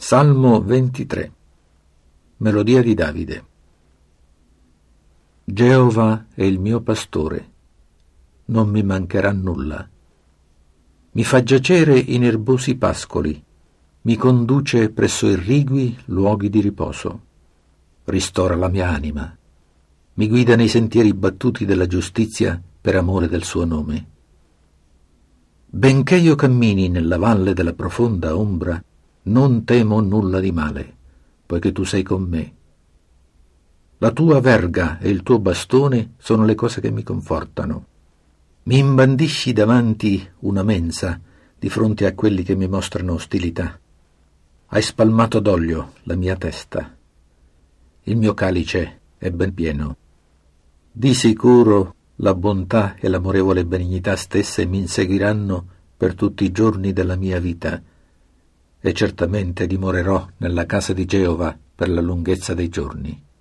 Salmo 23. Melodia di Davide. Geova è il mio pastore, non mi mancherà nulla. Mi fa giacere in erbosi pascoli, mi conduce presso irrigui luoghi di riposo. Ristora la mia anima, mi guida nei sentieri battuti della giustizia per amore del suo nome. Benché io cammini nella valle della profonda ombra, non temo nulla di male, poiché tu sei con me. La tua verga e il tuo bastone sono le cose che mi confortano. Mi imbandisci davanti una mensa di fronte a quelli che mi mostrano ostilità. Hai spalmato d'olio la mia testa. Il mio calice è ben pieno. Di sicuro la bontà e l'amorevole benignità stesse mi inseguiranno per tutti i giorni della mia vita, e certamente dimorerò nella casa di Geova per la lunghezza dei giorni.